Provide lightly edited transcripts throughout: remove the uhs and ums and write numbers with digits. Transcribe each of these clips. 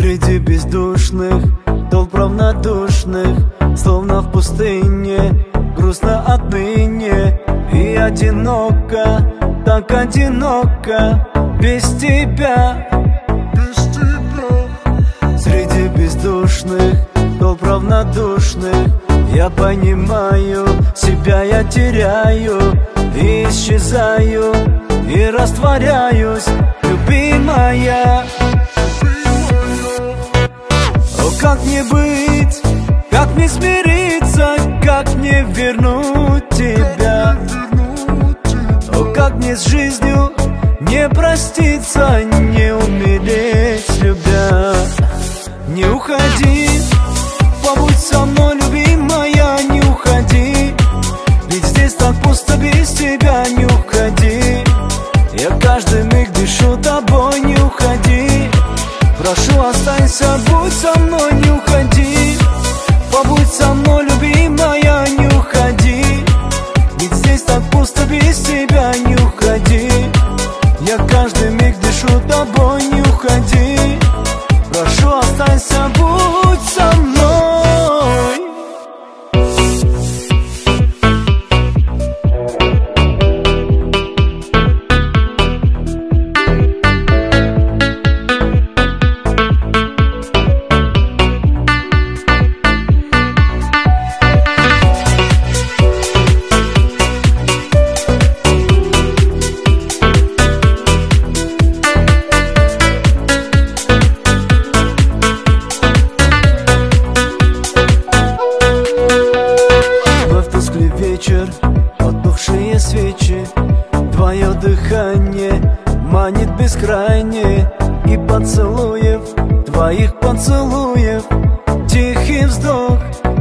Среди бездушных толп равнодушных, словно в пустыне, грустно отныне. И одиноко, так одиноко, без тебя. Среди бездушных толп равнодушных я понимаю, себя я теряю и исчезаю, и растворяюсь, любимая. О, как мне быть, как мне смириться, как мне вернуть тебя? О, как мне с жизнью не проститься, не умереть, любя. Не уходи, побудь со мной, любимая, не уходи, ведь здесь так пусто без тебя. Не уходи, я каждый миг дышу тобой. Не уходи, прошу, останься, будь со мной. Не уходи, побудь со мной, любимая, не уходи, ведь здесь так пусто без тебя. Не уходи, я каждый миг дышу тобой. Не уходи, прошу, останься, будь со мной. Вечер, потухшие свечи, твое дыхание манит бескрайне. И поцелуев, твоих поцелуев, тихий вздох,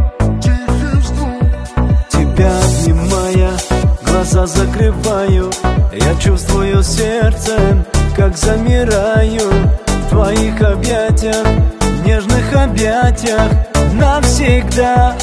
тебя обнимая, глаза закрываю. Я чувствую сердцем, как замираю в твоих объятиях, нежных объятиях навсегда.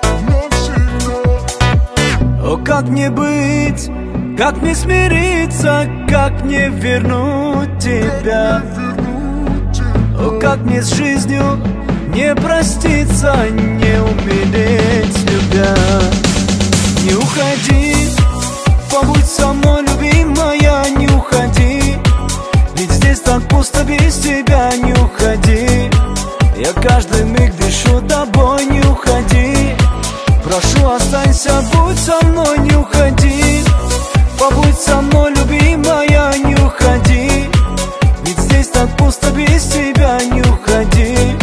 О, как мне быть, как мне смириться, как мне вернуть тебя? О, как мне с жизнью не проститься, не умереть, любя. Не уходи, побудь со мной, любимая, не уходи, ведь здесь так пусто без тебя. Не уходи, я каждый миг дышу тобой. Не уходи, прошу, останься, будь со мной. Не уходи, побудь со мной, любимая, не уходи, ведь здесь так пусто без тебя. Не уходи,